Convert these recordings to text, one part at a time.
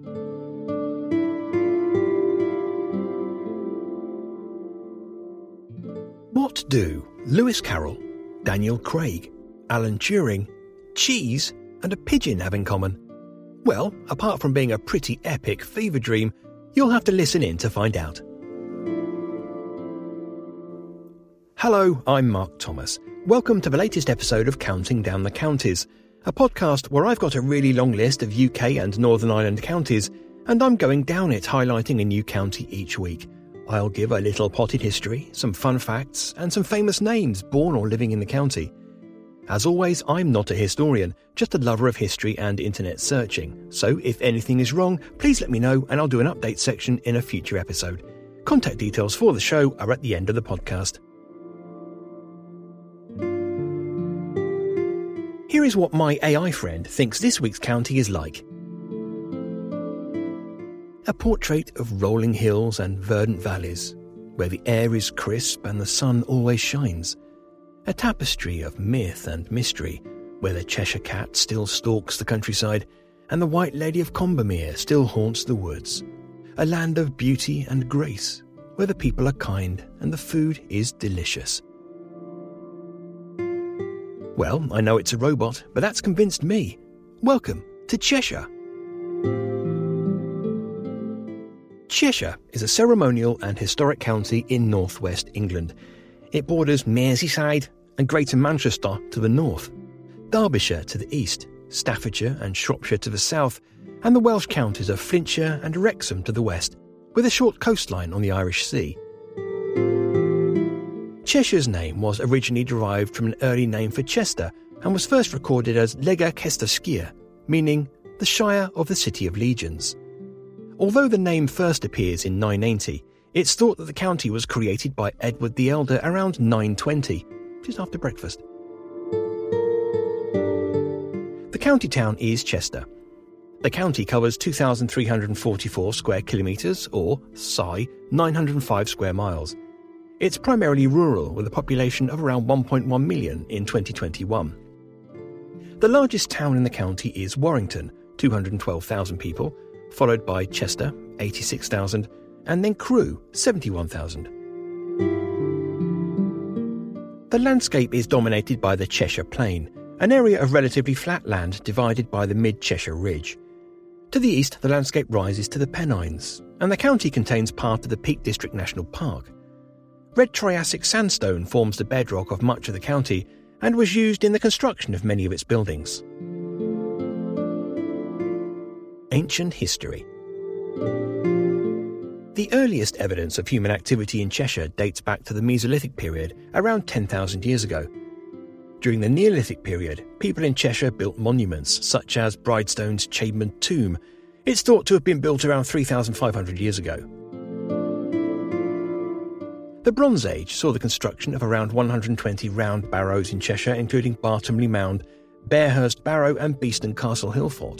What do Lewis Carroll, Daniel Craig, Alan Turing, cheese and a pigeon have in common? Well, apart from being a pretty epic fever dream, you'll have to listen in to find out. Hello, I'm Mark Thomas. Welcome to the latest episode of Counting Down the Counties, a podcast where I've got a really long list of UK and Northern Ireland counties, and I'm going down it highlighting a new county each week. I'll give a little potted history, some fun facts, and some famous names born or living in the county. As always, I'm not a historian, just a lover of history and internet searching, so if anything is wrong, please let me know and I'll do an update section in a future episode. Contact details for the show are at the end of the podcast. Here is what my AI friend thinks this week's county is like. A portrait of rolling hills and verdant valleys, where the air is crisp and the sun always shines. A tapestry of myth and mystery, where the Cheshire Cat still stalks the countryside and the White Lady of Combermere still haunts the woods. A land of beauty and grace, where the people are kind and the food is delicious. Well, I know it's a robot, but that's convinced me. Welcome to Cheshire. Cheshire is a ceremonial and historic county in northwest England. It borders Merseyside and Greater Manchester to the north, Derbyshire to the east, Staffordshire and Shropshire to the south, and the Welsh counties of Flintshire and Wrexham to the west, with a short coastline on the Irish Sea. Cheshire's name was originally derived from an early name for Chester and was first recorded as Lega Cestershire, meaning the Shire of the City of Legions. Although the name first appears in 980, it's thought that the county was created by Edward the Elder around 920, just after breakfast. The county town is Chester. The county covers 2,344 square kilometres, or, 905 square miles. It's primarily rural, with a population of around 1.1 million in 2021. The largest town in the county is Warrington, 212,000 people, followed by Chester, 86,000, and then Crewe, 71,000. The landscape is dominated by the Cheshire Plain, an area of relatively flat land divided by the Mid-Cheshire Ridge. To the east, the landscape rises to the Pennines, and the county contains part of the Peak District National Park. Red Triassic sandstone forms the bedrock of much of the county and was used in the construction of many of its buildings. Ancient history. The earliest evidence of human activity in Cheshire dates back to the Mesolithic period, around 10,000 years ago. During the Neolithic period, people in Cheshire built monuments, such as Bridestone's Chambered Tomb. It's thought to have been built around 3,500 years ago. The Bronze Age saw the construction of around 120 round barrows in Cheshire, including Bartomley Mound, Barehurst Barrow and Beeston Castle Hill Fort.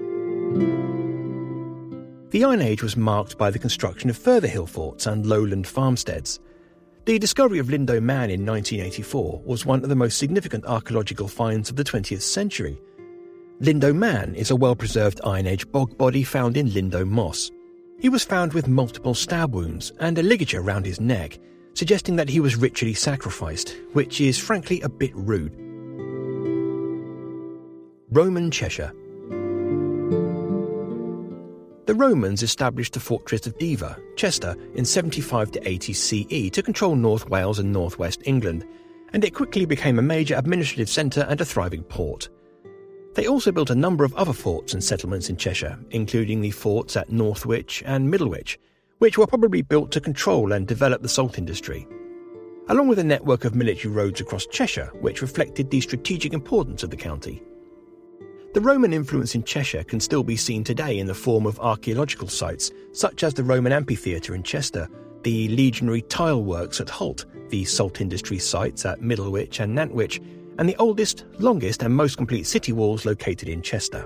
The Iron Age was marked by the construction of further hill forts and lowland farmsteads. The discovery of Lindow Man in 1984 was one of the most significant archaeological finds of the 20th century. Lindow Man is a well-preserved Iron Age bog body found in Lindow Moss. He was found with multiple stab wounds and a ligature round his neck, suggesting that he was ritually sacrificed, which is frankly a bit rude. Roman Cheshire. The Romans established the fortress of Deva, Chester, in 75 to 80 CE to control North Wales and northwest England, and it quickly became a major administrative centre and a thriving port. They also built a number of other forts and settlements in Cheshire, including the forts at Northwich and Middlewich, which were probably built to control and develop the salt industry, along with a network of military roads across Cheshire, which reflected the strategic importance of the county. The Roman influence in Cheshire can still be seen today in the form of archaeological sites, such as the Roman Amphitheatre in Chester, the legionary tile works at Holt, the salt industry sites at Middlewich and Nantwich, and the oldest, longest and most complete city walls located in Chester.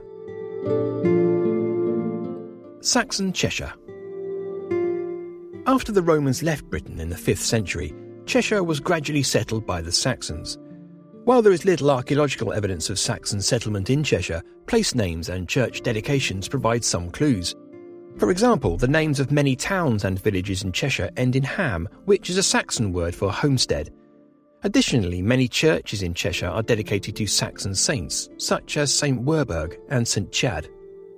Saxon Cheshire. After the Romans left Britain in the 5th century, Cheshire was gradually settled by the Saxons. While there is little archaeological evidence of Saxon settlement in Cheshire, place names and church dedications provide some clues. For example, the names of many towns and villages in Cheshire end in ham, which is a Saxon word for homestead. Additionally, many churches in Cheshire are dedicated to Saxon saints, such as St Werburgh and St Chad.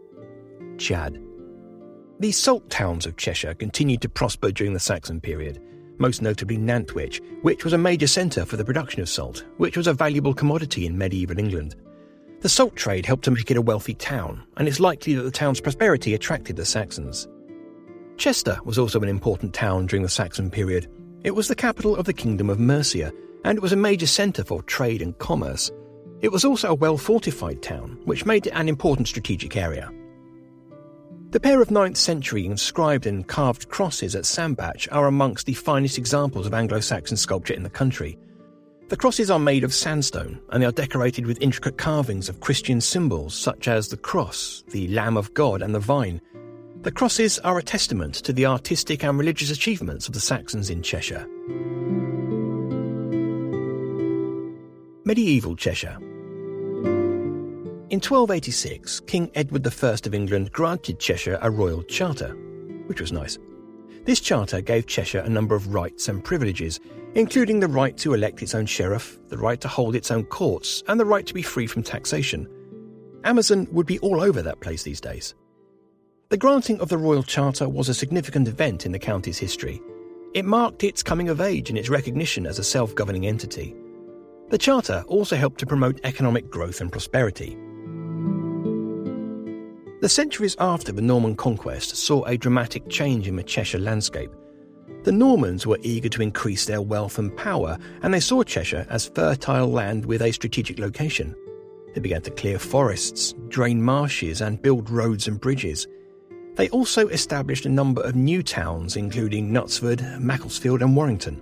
The salt towns of Cheshire continued to prosper during the Saxon period, most notably Nantwich, which was a major centre for the production of salt, which was a valuable commodity in medieval England. The salt trade helped to make it a wealthy town, and it's likely that the town's prosperity attracted the Saxons. Chester was also an important town during the Saxon period. It was the capital of the Kingdom of Mercia, and it was a major centre for trade and commerce. It was also a well-fortified town, which made it an important strategic area. The pair of 9th century inscribed and carved crosses at Sambach are amongst the finest examples of Anglo-Saxon sculpture in the country. The crosses are made of sandstone, and they are decorated with intricate carvings of Christian symbols such as the cross, the Lamb of God and the vine. The crosses are a testament to the artistic and religious achievements of the Saxons in Cheshire. Medieval Cheshire. In 1286, King Edward I of England granted Cheshire a royal charter, which was nice. This charter gave Cheshire a number of rights and privileges, including the right to elect its own sheriff, the right to hold its own courts, and the right to be free from taxation. Amazon would be all over that place these days. The granting of the Royal Charter was a significant event in the county's history. It marked its coming of age and its recognition as a self-governing entity. The Charter also helped to promote economic growth and prosperity. The centuries after the Norman conquest saw a dramatic change in the Cheshire landscape. The Normans were eager to increase their wealth and power, and they saw Cheshire as fertile land with a strategic location. They began to clear forests, drain marshes, and build roads and bridges. They also established a number of new towns, including Knutsford, Macclesfield, and Warrington.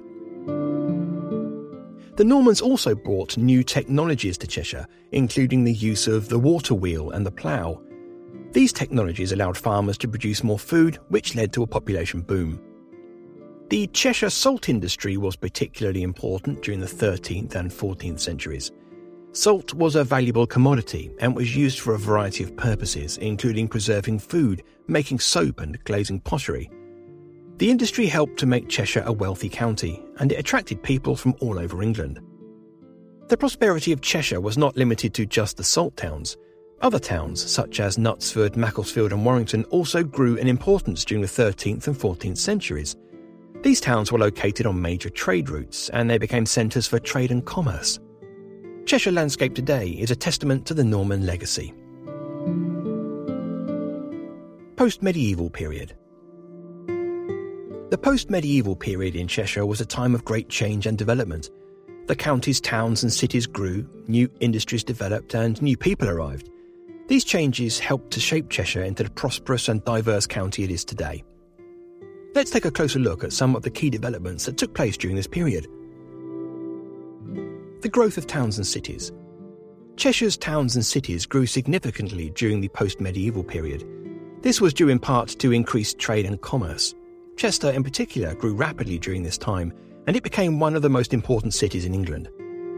The Normans also brought new technologies to Cheshire, including the use of the water wheel and the plough. These technologies allowed farmers to produce more food, which led to a population boom. The Cheshire salt industry was particularly important during the 13th and 14th centuries. Salt was a valuable commodity and was used for a variety of purposes, including preserving food, making soap and glazing pottery. The industry helped to make Cheshire a wealthy county, and it attracted people from all over England. The prosperity of Cheshire was not limited to just the salt towns. Other towns, such as Knutsford, Macclesfield and Warrington, also grew in importance during the 13th and 14th centuries. These towns were located on major trade routes, and they became centres for trade and commerce. Cheshire landscape today is a testament to the Norman legacy. Post-medieval period. The post-medieval period in Cheshire was a time of great change and development. The county's towns and cities grew, new industries developed, and new people arrived. These changes helped to shape Cheshire into the prosperous and diverse county it is today. Let's take a closer look at some of the key developments that took place during this period. The growth of towns and cities. Cheshire's towns and cities grew significantly during the post-medieval period. This was due in part to increased trade and commerce. Chester in particular grew rapidly during this time, and it became one of the most important cities in England.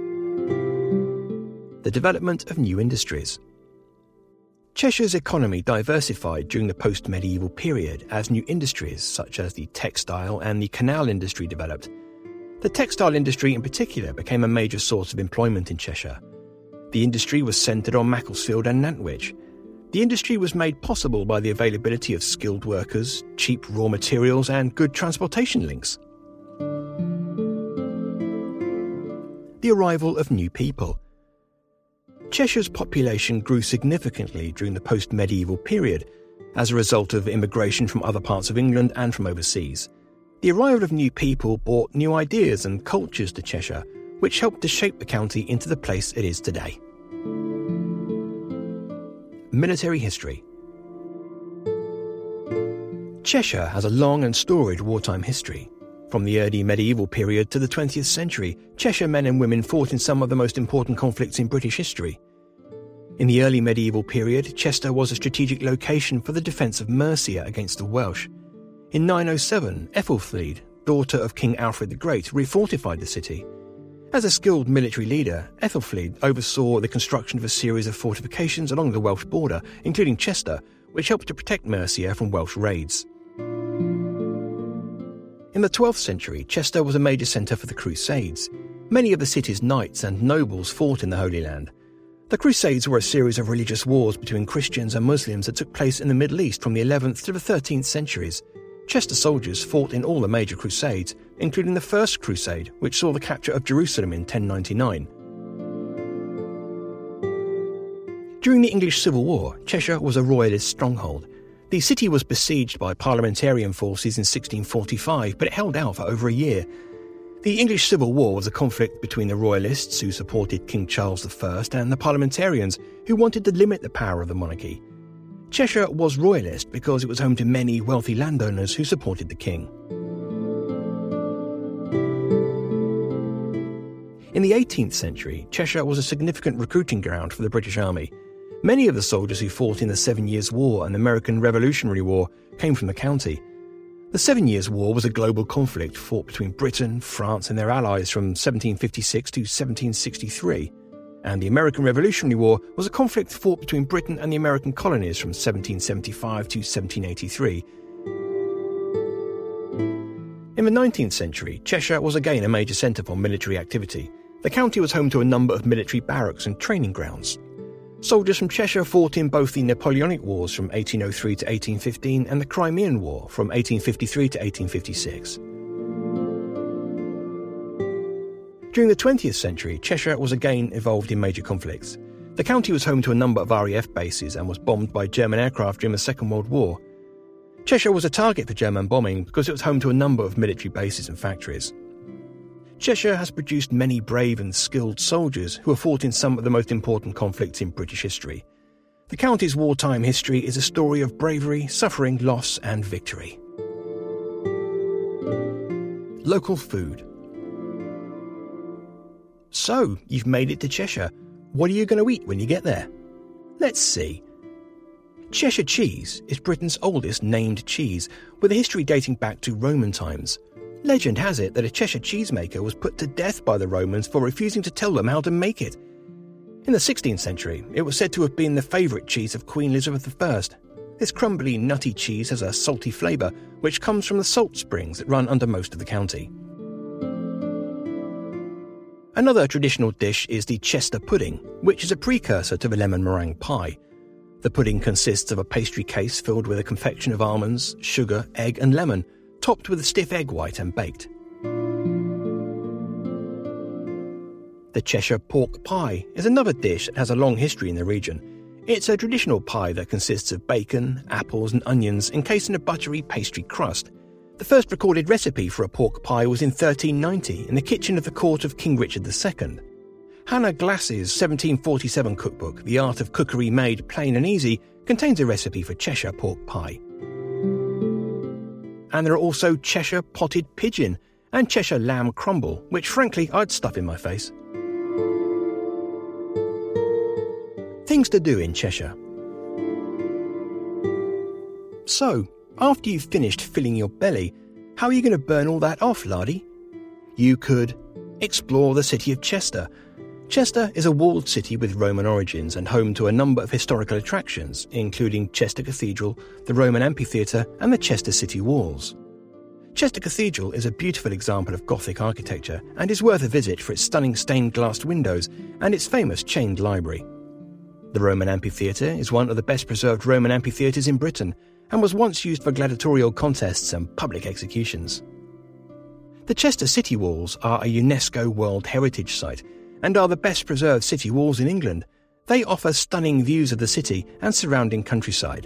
The development of new industries. Cheshire's economy diversified during the post-medieval period as new industries such as the textile and the canal industry developed. The textile industry in particular became a major source of employment in Cheshire. The industry was centred on Macclesfield and Nantwich. The industry was made possible by the availability of skilled workers, cheap raw materials and good transportation links. The arrival of new people. Cheshire's population grew significantly during the post-medieval period as a result of immigration from other parts of England and from overseas. The arrival of new people brought new ideas and cultures to Cheshire, which helped to shape the county into the place it is today. Military history. Cheshire has a long and storied wartime history. From the early medieval period to the 20th century, Cheshire men and women fought in some of the most important conflicts in British history. In the early medieval period, Chester was a strategic location for the defence of Mercia against the Welsh. In 907, Ethelfled, daughter of King Alfred the Great, refortified the city. As a skilled military leader, Ethelfled oversaw the construction of a series of fortifications along the Welsh border, including Chester, which helped to protect Mercia from Welsh raids. In the 12th century, Chester was a major centre for the Crusades. Many of the city's knights and nobles fought in the Holy Land. The Crusades were a series of religious wars between Christians and Muslims that took place in the Middle East from the 11th to the 13th centuries. Chester soldiers fought in all the major crusades, including the First Crusade, which saw the capture of Jerusalem in 1099. During the English Civil War, Cheshire was a royalist stronghold. The city was besieged by parliamentarian forces in 1645, but it held out for over a year. The English Civil War was a conflict between the royalists, who supported King Charles I, and the parliamentarians, who wanted to limit the power of the monarchy. Cheshire was royalist because it was home to many wealthy landowners who supported the king. In the 18th century, Cheshire was a significant recruiting ground for the British Army. Many of the soldiers who fought in the 7 Years' War and the American Revolutionary War came from the county. The 7 Years' War was a global conflict fought between Britain, France and their allies from 1756 to 1763. And the American Revolutionary War was a conflict fought between Britain and the American colonies from 1775 to 1783. In the 19th century, Cheshire was again a major centre for military activity. The county was home to a number of military barracks and training grounds. Soldiers from Cheshire fought in both the Napoleonic Wars from 1803 to 1815 and the Crimean War from 1853 to 1856. During the 20th century, Cheshire was again involved in major conflicts. The county was home to a number of RAF bases and was bombed by German aircraft during the Second World War. Cheshire was a target for German bombing because it was home to a number of military bases and factories. Cheshire has produced many brave and skilled soldiers who have fought in some of the most important conflicts in British history. The county's wartime history is a story of bravery, suffering, loss and victory. Local food. So, you've made it to Cheshire. What are you going to eat when you get there? Let's see. Cheshire cheese is Britain's oldest named cheese, with a history dating back to Roman times. Legend has it that a Cheshire cheesemaker was put to death by the Romans for refusing to tell them how to make it. In the 16th century, it was said to have been the favourite cheese of Queen Elizabeth I. This crumbly, nutty cheese has a salty flavour, which comes from the salt springs that run under most of the county. Another traditional dish is the Chester pudding, which is a precursor to the lemon meringue pie. The pudding consists of a pastry case filled with a confection of almonds, sugar, egg and lemon, topped with a stiff egg white and baked. The Cheshire pork pie is another dish that has a long history in the region. It's a traditional pie that consists of bacon, apples and onions encased in a buttery pastry crust. The first recorded recipe for a pork pie was in 1390 in the kitchen of the court of King Richard II. Hannah Glass's 1747 cookbook, The Art of Cookery Made Plain and Easy, contains a recipe for Cheshire pork pie. And there are also Cheshire potted pigeon and Cheshire lamb crumble, which frankly I'd stuff in my face. Things to do in Cheshire. So, after you've finished filling your belly, how are you going to burn all that off, laddie? You could explore the city of Chester. Chester is a walled city with Roman origins and home to a number of historical attractions, including Chester Cathedral, the Roman Amphitheatre and the Chester City Walls. Chester Cathedral is a beautiful example of Gothic architecture and is worth a visit for its stunning stained-glass windows and its famous chained library. The Roman Amphitheatre is one of the best-preserved Roman amphitheatres in Britain and was once used for gladiatorial contests and public executions. The Chester City Walls are a UNESCO World Heritage Site and are the best-preserved city walls in England. They offer stunning views of the city and surrounding countryside.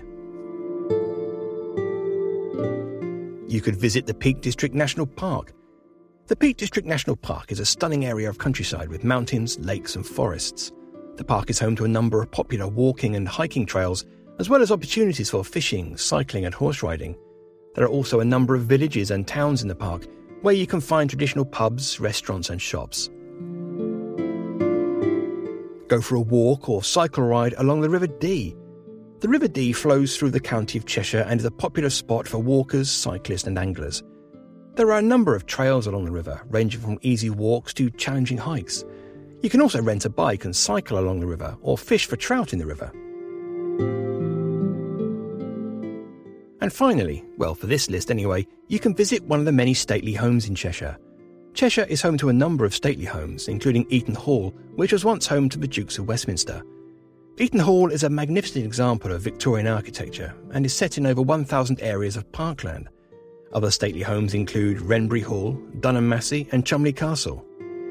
You could visit the Peak District National Park. The Peak District National Park is a stunning area of countryside with mountains, lakes and forests. The park is home to a number of popular walking and hiking trails, as well as opportunities for fishing, cycling and horse riding. There are also a number of villages and towns in the park, where you can find traditional pubs, restaurants and shops. Go for a walk or cycle ride along the River Dee. The River Dee flows through the county of Cheshire and is a popular spot for walkers, cyclists and anglers. There are a number of trails along the river, ranging from easy walks to challenging hikes. You can also rent a bike and cycle along the river or fish for trout in the river. And finally, well, for this list anyway, you can visit one of the many stately homes in Cheshire. Cheshire is home to a number of stately homes, including Eaton Hall, which was once home to the Dukes of Westminster. Eaton Hall is a magnificent example of Victorian architecture and is set in over 1,000 areas of parkland. Other stately homes include Wrenbury Hall, Dunham Massey and Cholmondeley Castle.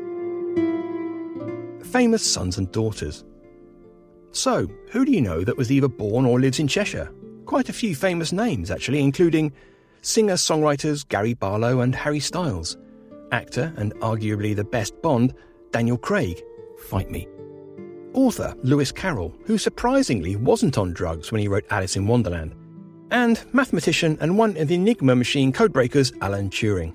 Famous sons and daughters. So, who do you know that was either born or lives in Cheshire? Quite a few famous names, actually, including singer-songwriters Gary Barlow and Harry Styles, actor and arguably the best Bond, Daniel Craig, fight me, author Lewis Carroll, who surprisingly wasn't on drugs when he wrote Alice in Wonderland, and mathematician and one of the Enigma machine codebreakers, Alan Turing.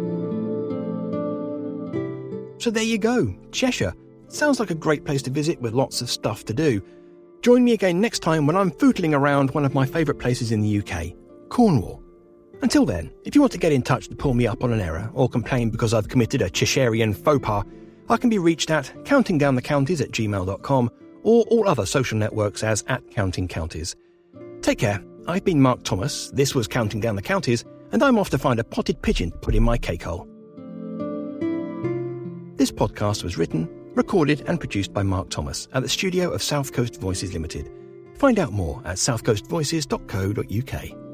So there you go, Cheshire. Sounds like a great place to visit with lots of stuff to do. Join me again next time when I'm footling around one of my favourite places in the UK, Cornwall. Until then, if you want to get in touch to pull me up on an error or complain because I've committed a Cheshirian faux pas, I can be reached at countingdownthecounties@gmail.com or all other social networks as @countingcounties. Take care. I've been Mark Thomas, this was Counting Down the Counties, and I'm off to find a potted pigeon to put in my cake hole. This podcast was written, recorded and produced by Mark Thomas at the studio of South Coast Voices Limited. Find out more at southcoastvoices.co.uk.